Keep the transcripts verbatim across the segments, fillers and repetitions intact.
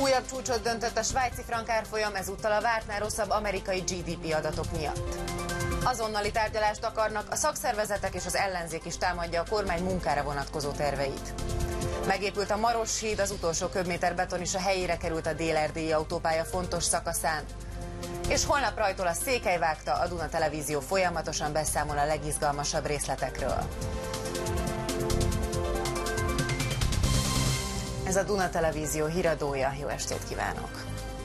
Újabb csúcsot döntött a svájci frank árfolyam, ezúttal a vártnál rosszabb amerikai gé dé pé adatok miatt. Azonnali tárgyalást akarnak, a szakszervezetek és az ellenzék is támadja a kormány munkára vonatkozó terveit. Megépült a Maros híd, az utolsó köbméter beton is a helyére került a dél-erdélyi autópálya fontos szakaszán. És holnap rajtól a Székely vágta, a Duna Televízió folyamatosan beszámol a legizgalmasabb részletekről. Ez a Duna Televízió híradója, jó estét kívánok!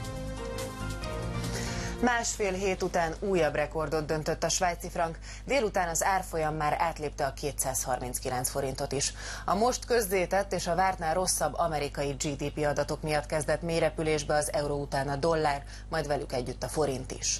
Másfél hét után újabb rekordot döntött a svájci frank, délután az árfolyam már átlépte a kétszázharminckilenc forintot is. A most közzétett és a vártnál rosszabb amerikai gé dé pé adatok miatt kezdett mélyrepülésbe az euró után a dollár, majd velük együtt a forint is.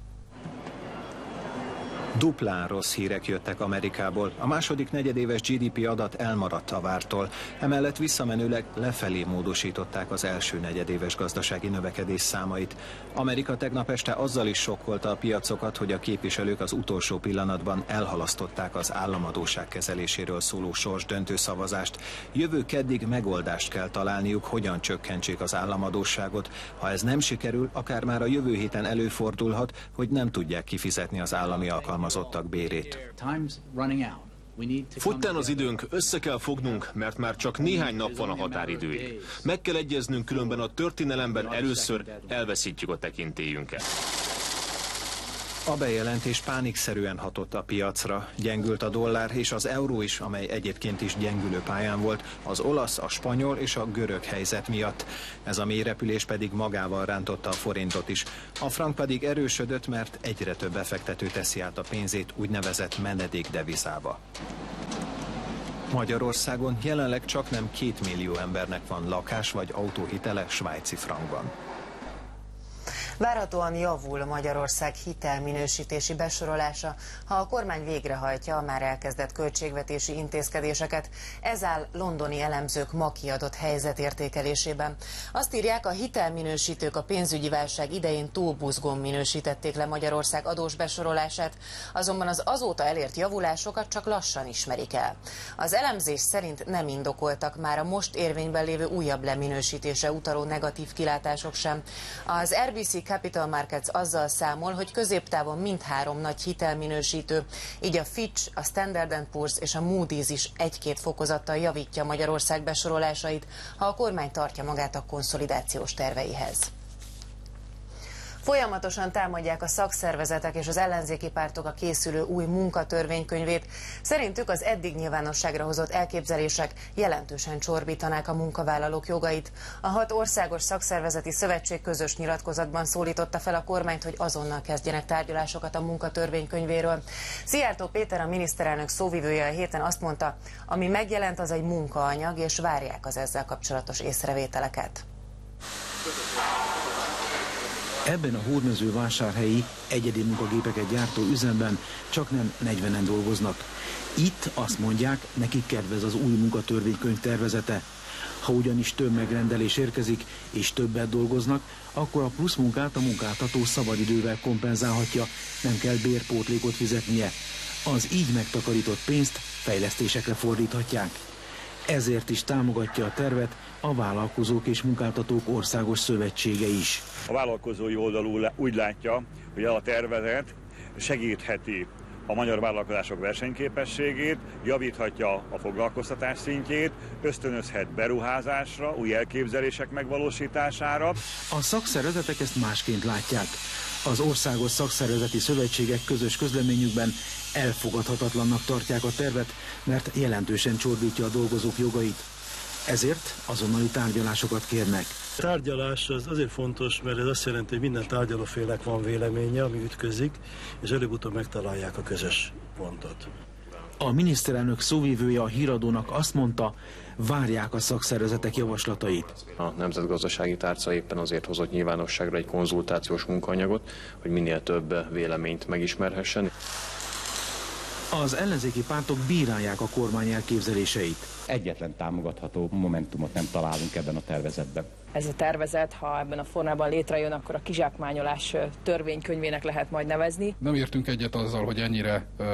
Duplán rossz hírek jöttek Amerikából. A második negyedéves gé dé pé adat elmaradt a vártól. Emellett visszamenőleg lefelé módosították az első negyedéves gazdasági növekedés számait. Amerika tegnap este azzal is sokkolta a piacokat, hogy a képviselők az utolsó pillanatban elhalasztották az államadósság kezeléséről szóló sorsdöntő szavazást. Jövő keddig megoldást kell találniuk, hogyan csökkentsék az államadósságot. Ha ez nem sikerül, akár már a jövő héten előfordulhat, hogy nem tudják kifizetni az állami alkalmazottak bérét. Fogytán az időnk, össze kell fognunk, mert már csak néhány nap van a határidőig. Meg kell egyeznünk, különben a történelemben először elveszítjük a tekintélyünket. A bejelentés pánikszerűen hatott a piacra. Gyengült a dollár és az euró is, amely egyébként is gyengülő pályán volt, az olasz, a spanyol és a görög helyzet miatt. Ez a mélyrepülés pedig magával rántotta a forintot is. A frank pedig erősödött, mert egyre több befektető teszi át a pénzét úgynevezett menedékdevizába. Magyarországon jelenleg csaknem két millió embernek van lakás vagy autóhitele svájci frankban. Várhatóan javul Magyarország hitelminősítési besorolása, ha a kormány végrehajtja a már elkezdett költségvetési intézkedéseket. Ez áll londoni elemzők ma kiadott helyzetértékelésében. Azt írják, a hitelminősítők a pénzügyi válság idején túl buzgón minősítették le Magyarország adós besorolását, azonban az azóta elért javulásokat csak lassan ismerik el. Az elemzés szerint nem indokoltak már a most érvényben lévő újabb leminősítése utaló negatív kilátások sem. Az er bé cé Capital Markets azzal számol, hogy középtávon mindhárom nagy hitelminősítő, így a Fitch, a Standard and Poor's és a Moody's is egy-két fokozattal javítja Magyarország besorolásait, ha a kormány tartja magát a konszolidációs terveihez. Folyamatosan támadják a szakszervezetek és az ellenzéki pártok a készülő új munkatörvénykönyvét. Szerintük az eddig nyilvánosságra hozott elképzelések jelentősen csorbítanák a munkavállalók jogait. A hat országos szakszervezeti szövetség közös nyilatkozatban szólította fel a kormányt, hogy azonnal kezdjenek tárgyalásokat a munkatörvénykönyvéről. Szijjártó Péter, a miniszterelnök szóvivője a héten azt mondta, ami megjelent, az egy munkaanyag, és várják az ezzel kapcsolatos észrevételeket. Ebben a hódmezővásárhelyi egyedi munkagépeket gyártó üzemben csaknem negyvenen dolgoznak. Itt azt mondják, nekik kedvez az új munkatörvénykönyv tervezete. Ha ugyanis több megrendelés érkezik és többet dolgoznak, akkor a plusz munkát a munkáltató szabadidővel kompenzálhatja, nem kell bérpótlékot fizetnie. Az így megtakarított pénzt fejlesztésekre fordíthatják. Ezért is támogatja a tervet a Vállalkozók és Munkáltatók Országos Szövetsége is. A vállalkozói oldalú úgy látja, hogy a tervezet segítheti a magyar vállalkozások versenyképességét, javíthatja a foglalkoztatás szintjét, ösztönözhet beruházásra, új elképzelések megvalósítására. A szakszervezetek ezt másként látják. Az Országos Szakszervezeti Szövetségek közös közleményükben elfogadhatatlannak tartják a tervet, mert jelentősen csorbítja a dolgozók jogait. Ezért azonnali tárgyalásokat kérnek. A tárgyalás az azért fontos, mert ez azt jelenti, hogy minden tárgyalófélnek van véleménye, ami ütközik, és előbb-utóbb megtalálják a közös pontot. A miniszterelnök szóvivője a híradónak azt mondta, várják a szakszervezetek javaslatait. A Nemzetgazdasági Tárca éppen azért hozott nyilvánosságra egy konzultációs munkaanyagot, hogy minél több véleményt megismerhessen. Az ellenzéki pártok bírálják a kormány elképzeléseit. Egyetlen támogatható momentumot nem találunk ebben a tervezetben. Ez a tervezet, ha ebben a formában létrejön, akkor a kizsákmányolás törvénykönyvének lehet majd nevezni. Nem értünk egyet azzal, hogy ennyire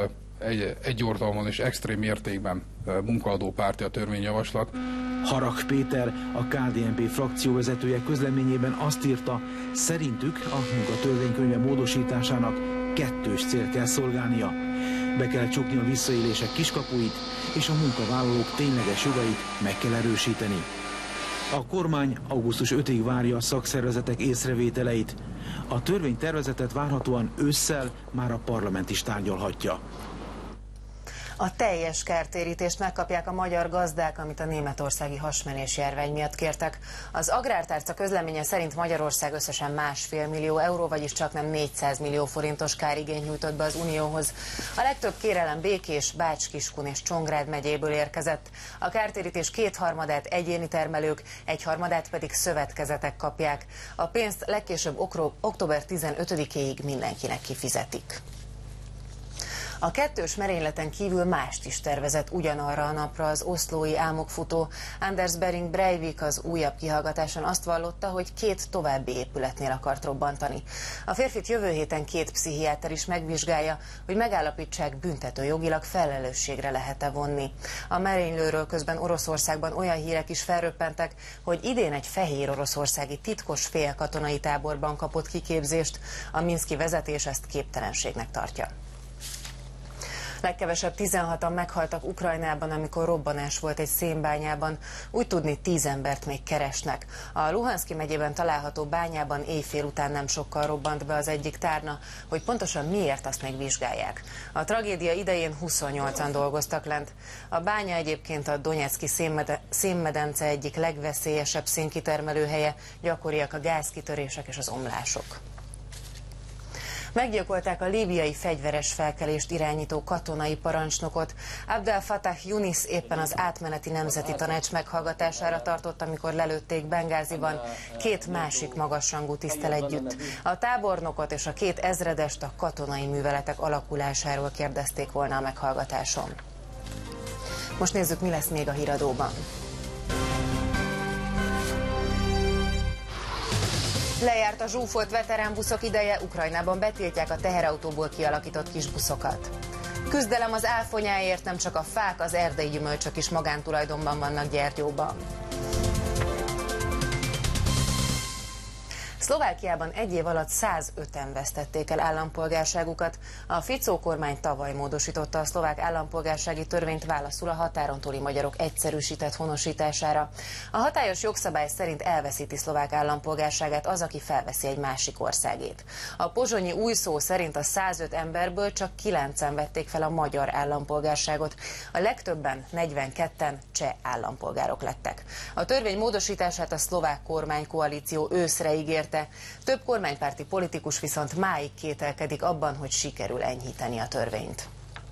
egy, egyoldalúan és extrém mértékben munkaadó párti a törvényjavaslat. Harag Péter, a ká dé en pé frakcióvezetője közleményében azt írta, szerintük a munkatörvénykönyve módosításának kettős cél kell szolgálnia. Be kell csukni a visszaélések kiskapuit, és a munkavállalók tényleges jogait meg kell erősíteni. A kormány augusztus ötödikéig várja a szakszervezetek észrevételeit. A törvénytervezetet várhatóan ősszel már a parlament is tárgyalhatja. A teljes kártérítést megkapják a magyar gazdák, amit a németországi hasmenés járvány miatt kértek. Az Agrártárca közleménye szerint Magyarország összesen másfél millió euró, vagyis csaknem négyszáz millió forintos kárigényt nyújtott be az Unióhoz. A legtöbb kérelem Békés, Bács-Kiskun és Csongrád megyéből érkezett. A kártérítés kétharmadát egyéni termelők, egyharmadát pedig szövetkezetek kapják. A pénzt legkésőbb október tizenötödikéig mindenkinek kifizetik. A kettős merényleten kívül mást is tervezett ugyanarra a napra az oszlói álmokfutó. Anders Behring Breivik az újabb kihallgatáson azt vallotta, hogy két további épületnél akart robbantani. A férfit jövő héten két pszichiáter is megvizsgálja, hogy megállapítsák, büntető jogilag felelősségre lehet-e vonni. A merénylőről közben Oroszországban olyan hírek is felröppentek, hogy idén egy fehér oroszországi titkos félkatonai táborban kapott kiképzést. A minszki vezetés ezt képtelenségnek tartja. Legkevesebb tizenhatan meghaltak Ukrajnában, amikor robbanás volt egy szénbányában. Úgy tudni, tíz embert még keresnek. A Luhanszki megyében található bányában éjfél után nem sokkal robbant be az egyik tárna, hogy pontosan miért, azt még vizsgálják. A tragédia idején huszonnyolcan dolgoztak lent. A bánya egyébként a Donetszki szénmedence egyik legveszélyesebb szénkitermelő helye, gyakoriak a gázkitörések és az omlások. Meggyilkolták a líbiai fegyveres felkelést irányító katonai parancsnokot. Abdel Fattah Yunis éppen az átmeneti nemzeti tanács meghallgatására tartott, amikor lelőtték Bengáziban két másik magasrangú tiszttel együtt. A tábornokot és a két ezredest a katonai műveletek alakulásáról kérdezték volna a meghallgatáson. Most nézzük, mi lesz még a híradóban. Lejárt a zsúfolt veteránbuszok ideje, Ukrajnában betiltják a teherautóból kialakított kisbuszokat. Küzdelem az áfonyáért, nem csak a fák, az erdei gyümölcsök is magántulajdonban vannak Gyergyóban. Szlovákiában egy év alatt százöten vesztették el állampolgárságukat. A Ficó kormány tavaly módosította a szlovák állampolgársági törvényt válaszul a határon túli magyarok egyszerűsített honosítására. A hatályos jogszabály szerint elveszíti szlovák állampolgárságát az, aki felveszi egy másik országét. A pozsonyi új szó szerint a százöt emberből csak kilencen vették fel a magyar állampolgárságot. A legtöbben, negyvenketten cseh állampolgárok lettek. A törvény módosítását a szlovák kormánykoalíció őszre ígért. Több kormánypárti politikus viszont máig kételkedik abban, hogy sikerül enyhíteni a törvényt.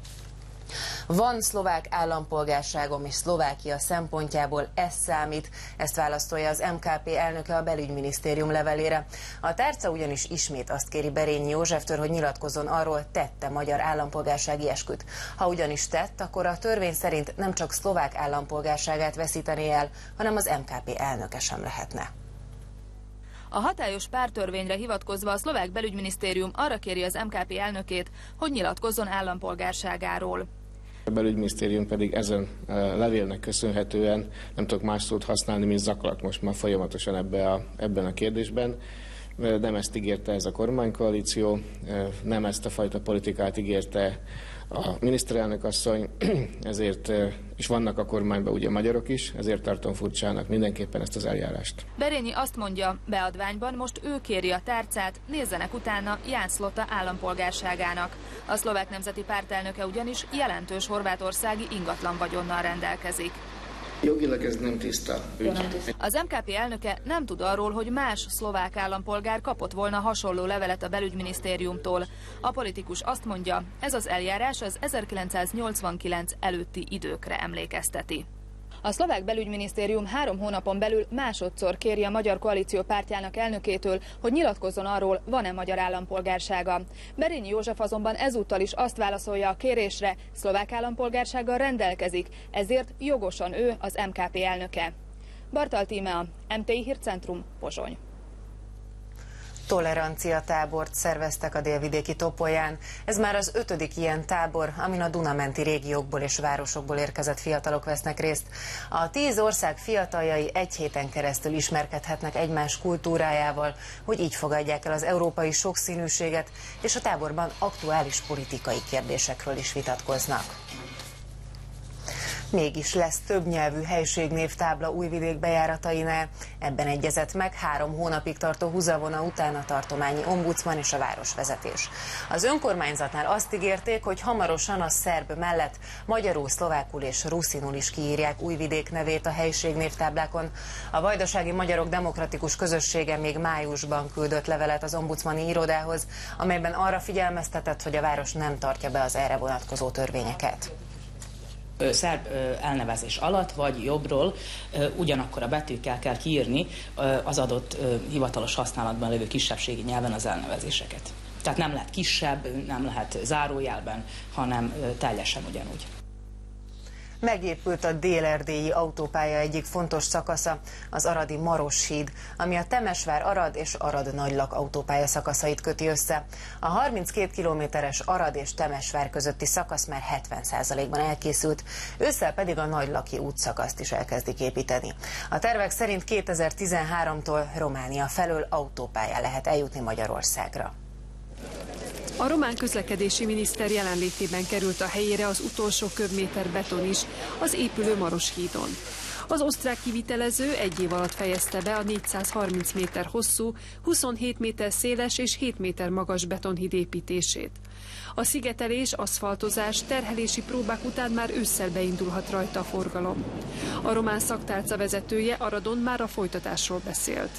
Van szlovák állampolgárságom, és Szlovákia szempontjából ez számít, ezt válaszolja az em ká pé elnöke a belügyminisztérium levelére. A tárca ugyanis ismét azt kéri Berényi Józseftől, hogy nyilatkozzon arról, tette magyar állampolgársági esküt. Ha ugyanis tett, akkor a törvény szerint nem csak szlovák állampolgárságát veszítené el, hanem az em ká pé elnöke sem lehetne. A hatályos pártörvényre hivatkozva a szlovák belügyminisztérium arra kéri az em ká pé elnökét, hogy nyilatkozzon állampolgárságáról. A belügyminisztérium pedig ezen levélnek köszönhetően, nem tudok más szót használni, mint zaklat most már folyamatosan ebbe a, ebben a kérdésben. Nem ezt ígérte ez a kormánykoalíció, nem ezt a fajta politikát ígérte a miniszterelnök asszony, ezért, és vannak a kormányban ugye magyarok is, ezért tartom furcsának mindenképpen ezt az eljárást. Berényi azt mondja, beadványban most ő kéri a tárcát, nézzenek utána Ján Szlota állampolgárságának. A szlovák nemzeti párt elnöke ugyanis jelentős horvátországi ingatlan vagyonnal rendelkezik. Jogilag ez nem tiszta ügy. Az em ká pé elnöke nem tud arról, hogy más szlovák állampolgár kapott volna hasonló levelet a belügyminisztériumtól. A politikus azt mondja, ez az eljárás az ezerkilencszáznyolcvankilenc előtti időkre emlékezteti. A szlovák belügyminisztérium három hónapon belül másodszor kéri a Magyar Koalíció pártjának elnökétől, hogy nyilatkozzon arról, van-e magyar állampolgársága. Berényi József azonban ezúttal is azt válaszolja a kérésre, szlovák állampolgársággal rendelkezik, ezért jogosan ő az em ká pé elnöke. Bartal Tímea, em té i Hírcentrum, Pozsony. Tolerancia tábort szerveztek a délvidéki Topolyán. Ez már az ötödik ilyen tábor, amin a Duna-menti régiókból és városokból érkezett fiatalok vesznek részt. A tíz ország fiataljai egy héten keresztül ismerkedhetnek egymás kultúrájával, hogy így fogadják el az európai sokszínűséget, és a táborban aktuális politikai kérdésekről is vitatkoznak. Mégis lesz többnyelvű helységnévtábla Újvidék bejáratainál. Ebben egyezett meg három hónapig tartó húzavona után a tartományi ombudsman és a városvezetés. Az önkormányzatnál azt ígérték, hogy hamarosan a szerb mellett magyarul, szlovákul és ruszinul is kiírják Újvidék nevét a helységnévtáblákon. A vajdasági magyarok demokratikus közössége még májusban küldött levelet az ombudsmani irodához, amelyben arra figyelmeztetett, hogy a város nem tartja be az erre vonatkozó törvényeket. Szerb elnevezés alatt, vagy jobbról ugyanakkor a betűkkel kell kiírni az adott hivatalos használatban lévő kisebbségi nyelven az elnevezéseket. Tehát nem lehet kisebb, nem lehet zárójelben, hanem teljesen ugyanúgy. Megépült a dél-erdélyi autópálya egyik fontos szakasza, az aradi Maros híd, ami a Temesvár-Arad és Arad-Nagylak autópálya szakaszait köti össze. A harminckét kilométeres Arad és Temesvár közötti szakasz már hetven százalékban elkészült, ősszel pedig a Nagylaki útszakaszt is elkezdik építeni. A tervek szerint kétezer-tizenháromtól Románia felől autópályán lehet eljutni Magyarországra. A román közlekedési miniszter jelenlétében került a helyére az utolsó köbméter beton is az épülő Maros hídon. Az osztrák kivitelező egy év alatt fejezte be a négyszázharminc méter hosszú, huszonhét méter széles és hét méter magas betonhíd építését. A szigetelés, aszfaltozás, terhelési próbák után már ősszel beindulhat rajta a forgalom. A román szaktárca vezetője Aradon már a folytatásról beszélt.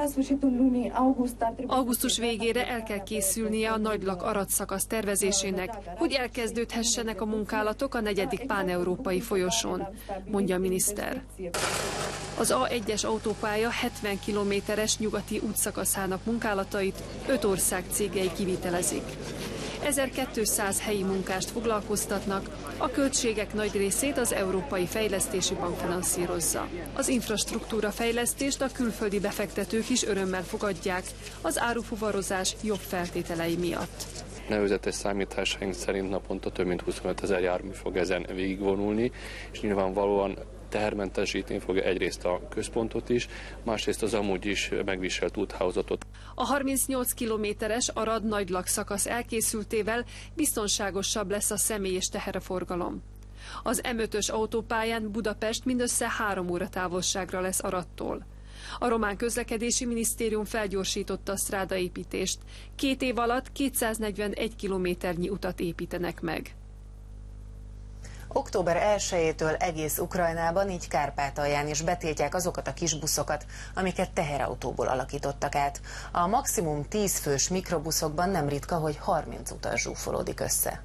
Augusztus végére el kell készülnie a Nagylak-Arad szakasz tervezésének, hogy elkezdődhessenek a munkálatok a negyedik páneurópai folyosón, mondja a miniszter. Az á egyes autópálya hetven kilométeres nyugati útszakaszának munkálatait öt ország cégei kivitelezik. ezerkétszáz helyi munkást foglalkoztatnak, a költségek nagy részét az Európai Fejlesztési Bank finanszírozza. Az infrastruktúra fejlesztést a külföldi befektetők is örömmel fogadják az árufuvarozás jobb feltételei miatt. Nevezetes számításaink szerint naponta több mint huszonöt ezer jármű fog ezen végigvonulni, és nyilvánvalóan tehermentesíteni fogja egyrészt a központot is, másrészt az amúgy is megviselt úthálózatot. A harmincnyolc kilométeres Arad-Nagylak szakasz elkészültével biztonságosabb lesz a személy- és teherforgalom. Az em ötös autópályán Budapest mindössze három óra távolságra lesz Aradtól. A román közlekedési minisztérium felgyorsította a sztrádaépítést. Két év alatt kétszáznegyvenegy kilométernyi utat építenek meg. október elsejétől egész Ukrajnában, így Kárpátalján is betiltják azokat a kis buszokat, amiket teherautóból alakítottak át. A maximum tíz fős mikrobuszokban nem ritka, hogy harminc utas zsúfolódik össze.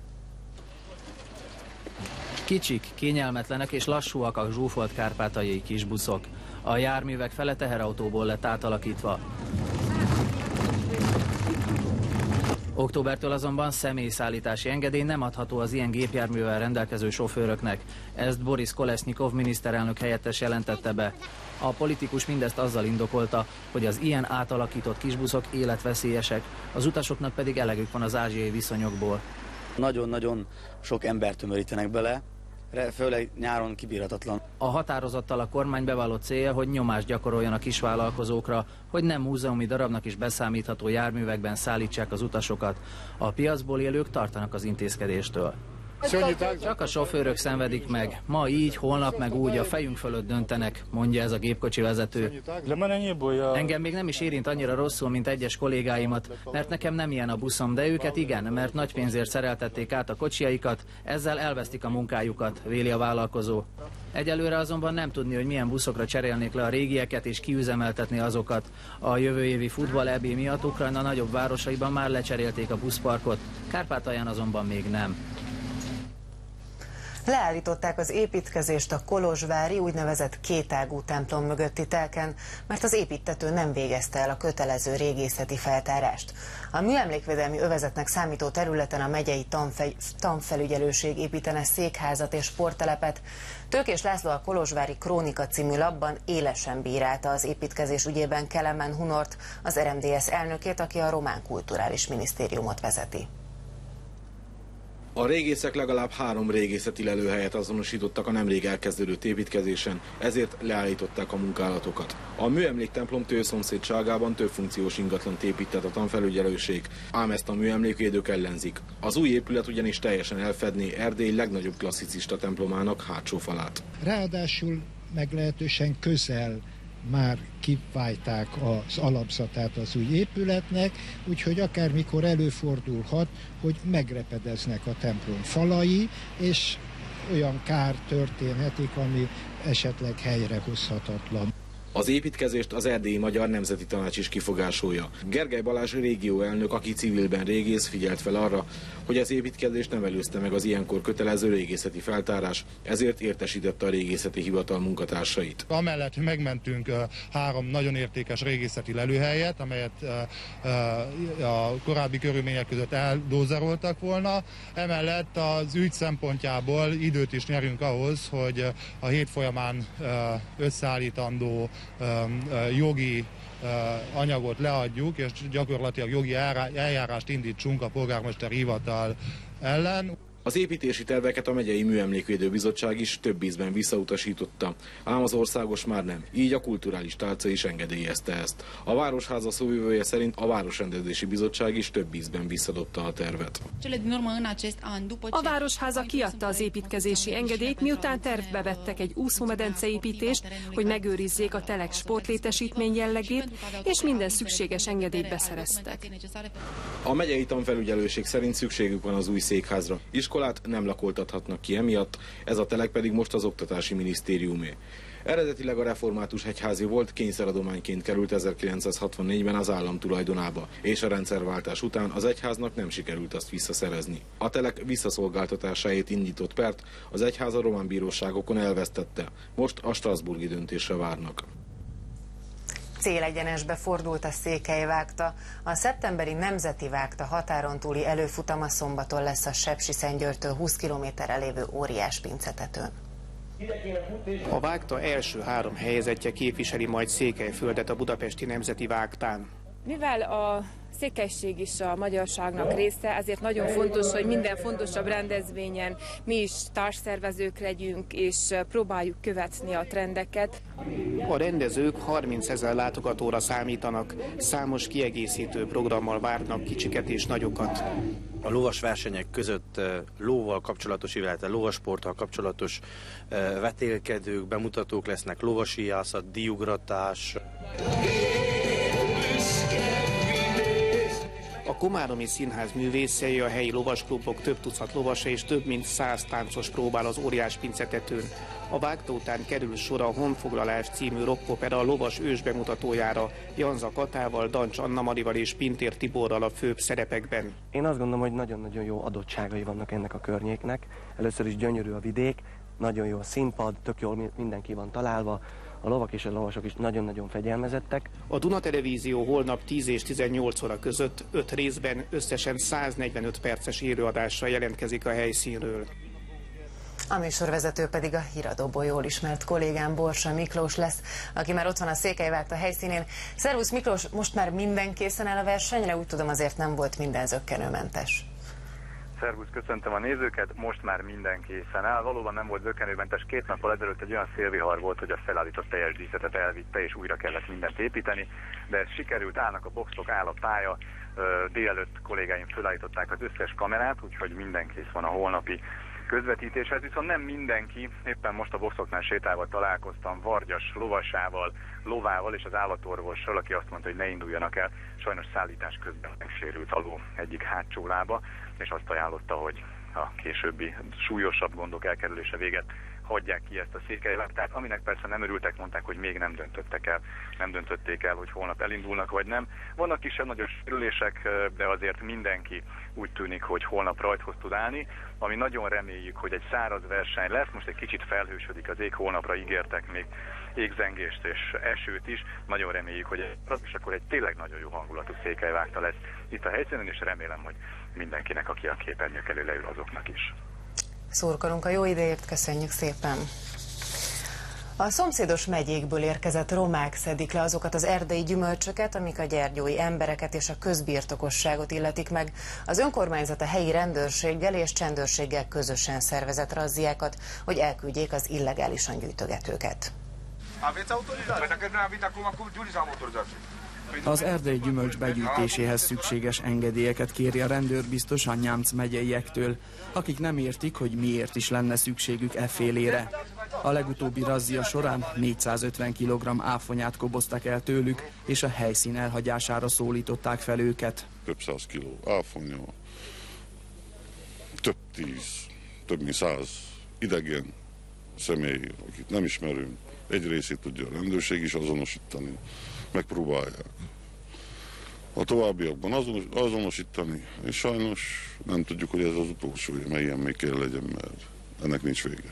Kicsik, kényelmetlenek és lassúak a zsúfolt kárpátaljai kisbuszok. A járművek fele teherautóból lett átalakítva. Októbertől azonban személyszállítási engedély nem adható az ilyen gépjárművel rendelkező sofőröknek. Ezt Boris Kolesnikov miniszterelnök helyettes jelentette be. A politikus mindezt azzal indokolta, hogy az ilyen átalakított kisbuszok életveszélyesek, az utasoknak pedig elegük van az ázsiai viszonyokból. Nagyon-nagyon sok embert tömörítenek bele, főleg nyáron kibírhatatlan. A határozattal a kormány bevallott célja, hogy nyomást gyakoroljon a kisvállalkozókra, hogy nem múzeumi darabnak is beszámítható járművekben szállítsák az utasokat. A piacból élők tartanak az intézkedéstől. Csak a sofőrök szenvedik meg. Ma így, holnap meg úgy, a fejünk fölött döntenek, mondja ez a gépkocsi vezető. Engem még nem is érint annyira rosszul, mint egyes kollégáimat, mert nekem nem ilyen a buszom, de őket igen, mert nagy pénzért szereltették át a kocsiaikat, ezzel elvesztik a munkájukat, véli a vállalkozó. Egyelőre azonban nem tudni, hogy milyen buszokra cserélnék le a régieket és kiüzemeltetni azokat. A jövő évi futball é bé miatt Ukrajna nagyobb városaiban már lecserélték a buszparkot, Kárpátalján azonban még nem. Leállították az építkezést a kolozsvári úgynevezett kétágú templom mögötti telken, mert az építtető nem végezte el a kötelező régészeti feltárást. A műemlékvédelmi övezetnek számító területen a megyei tanfe tanfelügyelőség építene székházat és sporttelepet. Tőkés László a Kolozsvári Krónika című lapban élesen bírálta az építkezés ügyében Kelemen Hunort, az er em dé es elnökét, aki a Román Kulturális Minisztériumot vezeti. A régészek legalább három régészeti lelőhelyet azonosítottak a nemrég elkezdődött építkezésen, ezért leállították a munkálatokat. A műemléktemplom tőszomszédságában több funkciós ingatlant épített a tanfelügyelőség, ám ezt a műemlékvédők ellenzik. Az új épület ugyanis teljesen elfedné Erdély legnagyobb klasszicista templomának hátsó falát. Ráadásul meglehetősen közel már kiválták az alapzatát az új épületnek, úgyhogy akármikor előfordulhat, hogy megrepedeznek a templom falai, és olyan kár történhetik, ami esetleg helyrehozhatatlan. Az építkezést az Erdélyi Magyar Nemzeti Tanács is kifogásolja. Gergely Balázs régióelnök, aki civilben régész, figyelt fel arra, hogy az építkezést nem előzte meg az ilyenkor kötelező régészeti feltárás, ezért értesítette a régészeti hivatal munkatársait. Amellett megmentünk három nagyon értékes régészeti lelőhelyet, amelyet a korábbi körülmények között eldózeroltak volna. Emellett az ügy szempontjából időt is nyerünk ahhoz, hogy a hét folyamán összeállítandó jogi anyagot leadjuk, és gyakorlatilag jogi eljárást indítsunk a polgármester hivatal ellen. Az építési terveket a Megyei Műemlékvédő Bizottság is több ízben visszautasította, ám az országos már nem, így a kulturális tálca is engedélyezte ezt. A Városháza szóvivője szerint a Városrendezési Bizottság is több ízben visszadobta a tervet. A Városháza kiadta az építkezési engedélyt, miután tervbe vettek egy úszómedence építést, hogy megőrizzék a telek sportlétesítmény jellegét, és minden szükséges engedélyt beszereztek. A megyei tanfelügyelőség szerint szükségük van az új székházra. Iskolát nem lakoltathatnak ki emiatt, ez a telek pedig most az Oktatási Minisztériumé. Eredetileg a református egyházi volt, kényszeradományként került ezerkilencszázhatvannégyben az állam tulajdonába, és a rendszerváltás után az egyháznak nem sikerült azt visszaszerezni. A telek visszaszolgáltatásáért indított pert az egyház a román bíróságokon elvesztette, most a strasbourgi döntésre várnak. Célegyenesbe fordult a Székelyvágta. A szeptemberi Nemzeti Vágta határon túli előfutama szombaton lesz a Sepsiszentgyörgytől húsz kilométerre lévő óriás pincetetőn. A vágta első három helyezettje képviseli majd Székelyföldet a budapesti Nemzeti Vágtán. Mivel a székelység is a magyarságnak része, ezért nagyon fontos, hogy minden fontosabb rendezvényen mi is társszervezők legyünk, és próbáljuk követni a trendeket. A rendezők harmincezer látogatóra számítanak, számos kiegészítő programmal várnak kicsiket és nagyokat. A lovas versenyek között lóval kapcsolatos, illetve lovasporttal kapcsolatos vetélkedők, bemutatók lesznek, lovasíjászat, díjugratás. A Komáromi Színház művészei, a helyi lovasklubok több tucat lovasa és több mint száz táncos próbál az óriás pincetetőn. A vágta után kerül sor a Honfoglalás című rockopera lovas ős bemutatójára, Janza Katával, Dancs Anna Marival és Pintér Tiborral a főbb szerepekben. Én azt gondolom, hogy nagyon-nagyon jó adottságai vannak ennek a környéknek. Először is gyönyörű a vidék, nagyon jó a színpad, tök jól mindenki van találva. A lovak és a lovasok is nagyon-nagyon fegyelmezettek. A Duna Televízió holnap tíz és tizennyolc óra között öt részben összesen száznegyvenöt perces élőadással jelentkezik a helyszínről. A műsorvezető pedig a híradóból jól ismert kollégám Borsa Miklós lesz, aki már ott van a Székelyvágta helyszínén. Szervusz Miklós, most már minden készen áll a versenyre? Úgy tudom, azért nem volt minden zökkenőmentes. Szervusz, köszöntöm a nézőket, most már minden készen áll. Valóban nem volt zökkenőmentes, két nappal ezelőtt egy olyan szélvihar volt, hogy a felállított teljes díszetet elvitte, és újra kellett mindent építeni, de ez sikerült, állnak a boxok, áll a pálya, délelőtt kollégáim felállították az összes kamerát, úgyhogy minden kész van a holnapi közvetítéshez, viszont nem mindenki, éppen most a boxoknál sétálva találkoztam Vargyas lovasával, lovával és az állatorvossal, aki azt mondta, hogy ne induljanak el, sajnos szállítás közben megsérült a ló egyik hátsó lába, és azt ajánlotta, hogy a későbbi súlyosabb gondok elkerülése véget hagyják ki ezt a székelyvágtát, aminek persze nem örültek, mondták, hogy még nem döntöttek el, nem döntötték el, hogy holnap elindulnak vagy nem. Vannak kisebb-nagyobb sérülések, de azért mindenki úgy tűnik, hogy holnap rajthoz tud állni, ami nagyon reméljük, hogy egy száraz verseny lesz, most egy kicsit felhősödik az ég, holnapra ígértek még égzengést és esőt is, nagyon reméljük, hogy és akkor egy tényleg nagyon jó hangulatú székelyvágta lesz itt a helyszínen, és remélem, hogy mindenkinek, aki a képernyők elő leül, azoknak is. Szurkolunk a jó idejét, köszönjük szépen! A szomszédos megyékből érkezett romák szedik le azokat az erdei gyümölcsöket, amik a gyergyói embereket és a közbirtokosságot illetik meg. Az önkormányzat a helyi rendőrséggel és csendőrséggel közösen szervezett razziákat, hogy elküldjék az illegálisan gyűjtögetőket. Az erdei gyümölcs begyűjtéséhez szükséges engedélyeket kéri a rendőrbiztos a Nyámc megyeiektől, akik nem értik, hogy miért is lenne szükségük e félére. A legutóbbi razzia során négyszázötven kilogramm áfonyát koboztak el tőlük, és a helyszín elhagyására szólították fel őket. Több száz kiló áfonya, több tíz, több mint száz idegen személy, akit nem ismerünk. Egy részét tudja a rendőrség is azonosítani, megpróbálják a továbbiakban azonos, azonosítani, és sajnos nem tudjuk, hogy ez az utolsó, mert ilyen még kell legyen, mert ennek nincs vége.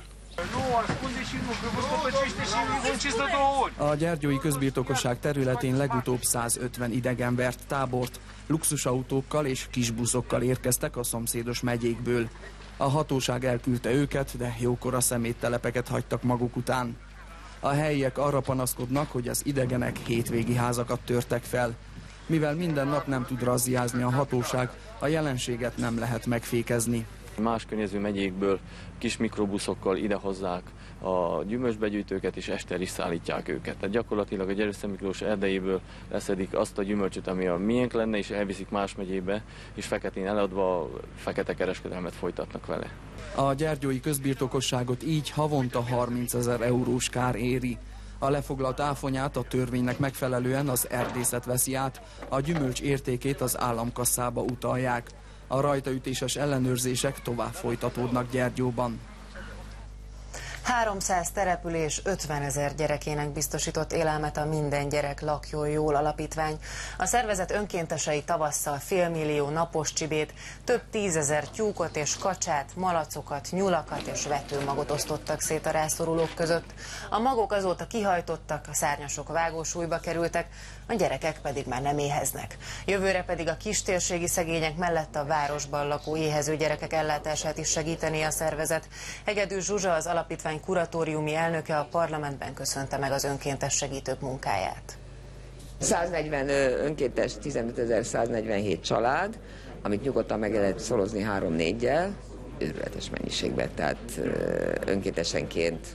A gyergyói közbirtokosság területén legutóbb százötven idegen vert tábort, luxusautókkal és kisbuszokkal érkeztek a szomszédos megyékből. A hatóság elküldte őket, de jókora szeméttelepeket hagytak maguk után. A helyiek arra panaszkodnak, hogy az idegenek hétvégi házakat törtek fel. Mivel minden nap nem tud razziázni a hatóság, a jelenséget nem lehet megfékezni. Más környező megyékből kis mikrobuszokkal idehozzák a gyümölcsbegyűjtőket, és este is szállítják őket. Tehát gyakorlatilag a Gyerőszent Miklós erdejéből leszedik azt a gyümölcsöt, ami a miénk lenne, és elviszik más megyébe, és feketén eladva fekete kereskedelmet folytatnak vele. A gyergyói közbirtokosságot így havonta harmincezer eurós kár éri. A lefoglalt áfonyát a törvénynek megfelelően az erdészet veszi át, a gyümölcs értékét az államkasszába utalják. A rajtaütéses ellenőrzések tovább folytatódnak Gyergyóban. háromszáz település ötvenezer gyerekének biztosított élelmet a Minden Gyerek Lakjon Jól alapítvány. A szervezet önkéntesei tavasszal félmillió napos csibét, több tízezer tyúkot és kacsát, malacokat, nyulakat és vetőmagot osztottak szét a rászorulók között. A magok azóta kihajtottak, a szárnyasok vágósúlyba kerültek, a gyerekek pedig már nem éheznek. Jövőre pedig a kistérségi szegények mellett a városban lakó éhező gyerekek ellátását is segíteni a szervezet. Hegedű Zsuzsa, az alapítvány kuratóriumi elnöke, a parlamentben köszönte meg az önkéntes segítők munkáját. száznegyven önkéntes, tizenötezer-száznegyvenhét család, amit nyugodtan meg lehet szorozni három-négyel, őrületes mennyiségben, tehát önkéntesenként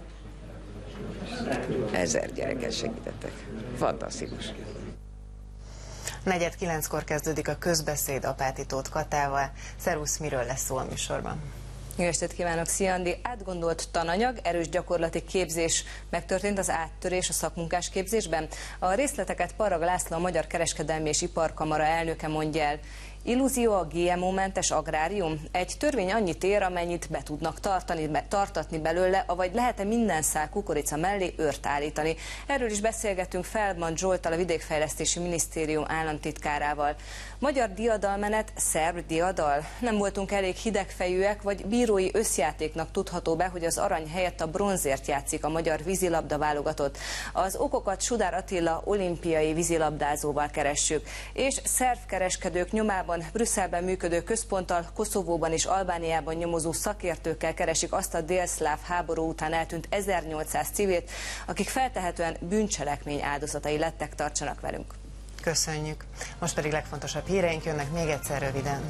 ezer gyereket segítettek. Fantasztikus. Negyed kilenckor kezdődik a közbeszéd Apáti Tóth Katával. Szervusz, miről lesz szó a műsorban? Jó estét kívánok, szia Andi! Átgondolt tananyag, erős gyakorlati képzés megtörtént az áttörés a szakmunkás képzésben. A részleteket Parag László, a Magyar Kereskedelmi és Iparkamara elnöke mondja el. Illúzió a gé em o-mentes agrárium? Egy törvény annyit ér, amennyit be tudnak tartani, be, tartatni belőle, avagy lehet-e minden szál kukorica mellé őrt állítani? Erről is beszélgetünk Feldman Zsolttal, a Vidékfejlesztési Minisztérium államtitkárával. Magyar diadalmenet, szerb diadal? Nem voltunk elég hidegfejűek, vagy bírói összjátéknak tudható be, hogy az arany helyett a bronzért játszik a magyar vízilabda válogatott. Az okokat Sudár Attila olimpiai vízilabdázóval keressük. És szervkereskedők nyomában Brüsszelben működő központtal, Koszovóban és Albániában nyomozó szakértőkkel keresik azt a délszláv háború után eltűnt ezernyolcszáz civilt, akik feltehetően bűncselekmény áldozatai lettek. Tartsanak velünk! Köszönjük! Most pedig legfontosabb híreink jönnek még egyszer röviden.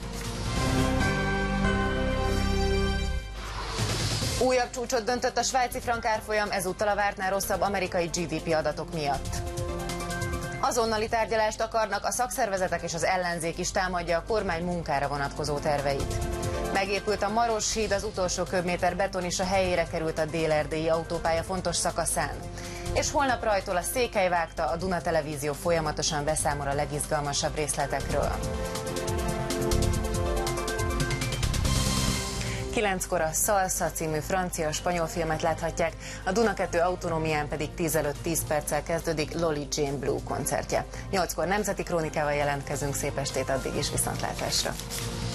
Újabb csúcsot döntött a svájci frank árfolyam, ezúttal a vártnál rosszabb amerikai gé dé pé adatok miatt. Azonnali tárgyalást akarnak, a szakszervezetek és az ellenzék is támadja a kormány munkára vonatkozó terveit. Megépült a Maros híd, az utolsó köbméter beton is a helyére került a dél-erdélyi autópálya fontos szakaszán. És holnap rajtól a Székelyvágta, a Duna Televízió folyamatosan beszámol a legizgalmasabb részletekről. kilenckor a Salsa című francia-spanyol filmet láthatják, a Duna kettő autonómián pedig tíz előtt tíz perccel kezdődik Loli Jane Blue koncertje. nyolckor nemzeti krónikával jelentkezünk, szép estét addig is, viszontlátásra!